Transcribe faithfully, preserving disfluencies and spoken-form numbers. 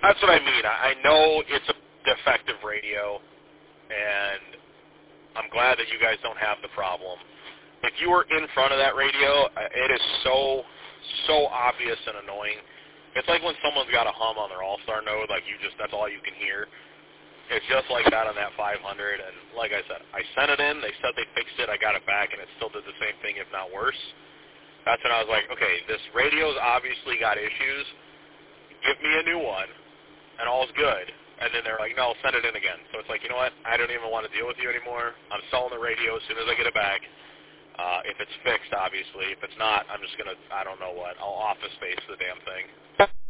That's what I mean. I, I know it's a defective radio, and I'm glad that you guys don't have the problem. If you were in front of that radio, it is so, so obvious and annoying. It's like when someone's got a hum on their All-Star node, like you just, that's all you can hear. It's just like that on that five hundred, and like I said, I sent it in, they said they fixed it, I got it back, and it still did the same thing, if not worse. That's when I was like, okay, this radio's obviously got issues. Give me a new one, and all's good. And then they're like, no, send it in again. So it's like, you know what, I don't even want to deal with you anymore. I'm selling the radio as soon as I get it back. Uh, if it's fixed, obviously. If it's not, I'm just going to, I don't know what, I'll office space the damn thing.